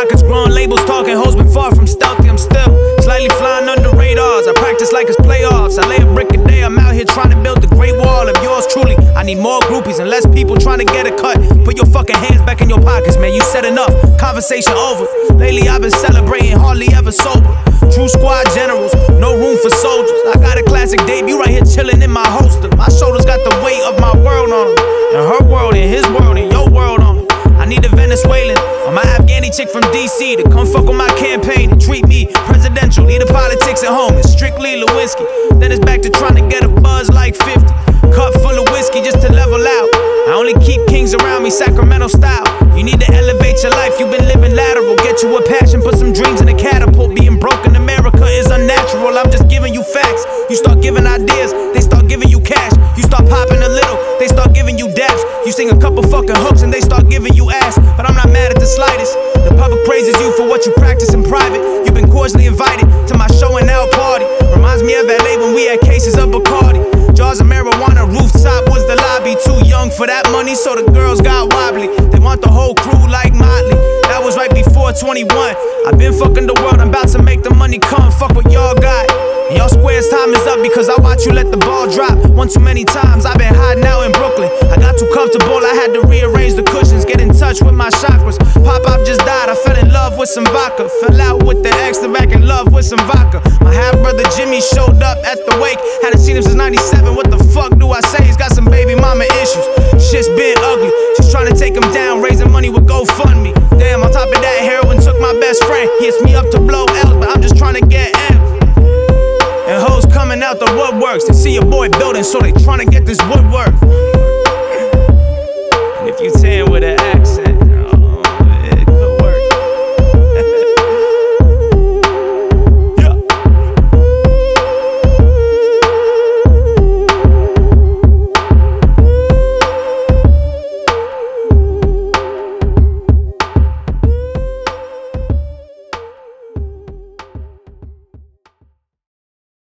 pockets growing, labels talking, hoes been far from stealthy. I'm still slightly flying under radars. I practice like it's playoffs. I lay a brick a day. I'm out here trying to build the great wall of yours truly. I need more groupies and less people trying to get a cut. Put your fucking hands back in your pockets, man. You said enough. Conversation over. Lately I've been celebrating, hardly ever sober. True squad generals, no room for soldiers. I got a classic debut right here chilling in my holster. My shoulders got the weight of my world on them, and her world and his world and your world on them. I need a Venezuelan or my Afghani chick from DC to come fuck with my campaign and treat me presidential. Leave the politics at home, it's strictly Lewinsky. Then it's back to trying to get a buzz like 50. Cup full of whiskey just to level out. I only keep kings around me, Sacramento style. You need to elevate your life, you've been living lateral. Get you a passion, put some dreams in a catapult. Being broke in America is unnatural, I'm just giving you facts. You start giving ideas, they start giving you cash. You start popping a little, they start giving you daps. You sing a couple fucking hooks and they start giving you ass. But I'm not mad at the slightest. The public praises you for what you practice in private. You've been cordially invited to my show and out party. Reminds me of LA when we had cases of Bacardi. Jars of marijuana, rooftop was the lobby. Too young for that money, so the girls got wobbly. They want the whole crew like Motley. That was right before 21. I've been fucking the world, I'm about to make the money come. Fuck what y'all got. And y'all squares time is up because I watch you let the ball drop. One too many times, I've been hiding out in Brooklyn. I got too comfortable, I had to rearrange the cushions. Get in touch with my chakras. Pop-Pop just died, I fell in love with some vodka. Fell out with the ex, then back in love with some vodka. My half-brother Jimmy showed up at the wake. Hadn't seen him since 97, what the fuck do I say? He's got some baby mama issues. Shit's been ugly, she's trying to take him down. Raising money with GoFundMe. Damn, on top of that, heroin took my best friend. He hits me up to blow L's, but I'm just trying to get M's. And hoes coming out the woodworks. They see your boy building, so they trying to get this woodwork. And if you 10